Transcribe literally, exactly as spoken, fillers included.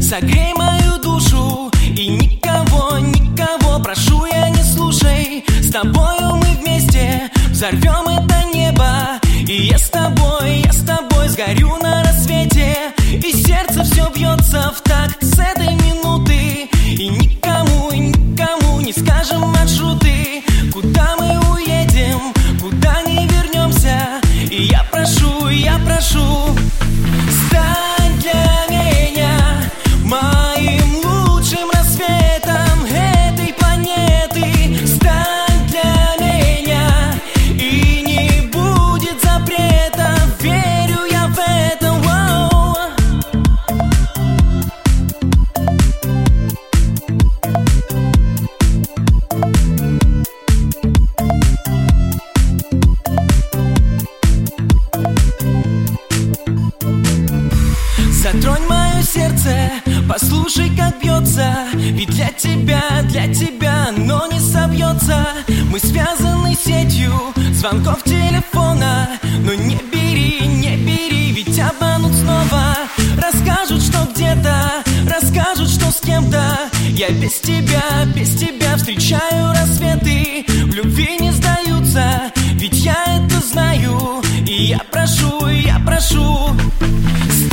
Согрей мою душу и никого, никого, прошу я, не слушай. С тобою мы вместе взорвем это небо. И я с тобой, я с тобой сгорю на рассвете. И сердце все бьется в такт с этой минуты. И никому, и никому не скажем маршруты, куда мы уедем, куда не вернемся. И я прошу, я прошу, стань для меня моим лучшим рассветом этой планеты. Стань для меня, и не будет запретов, верю я в это. Воу. Затронь мое сердце, послушай, как бьется. Ведь для тебя, для тебя оно не собьется. Мы связаны сетью звонков телефона. Но не бери, не бери, ведь обманут снова. Расскажут, что где-то, расскажут, что с кем-то. Я без тебя, без тебя встречаю рассветы. В любви не сдаются, ведь я это знаю. И я прошу, я прошу,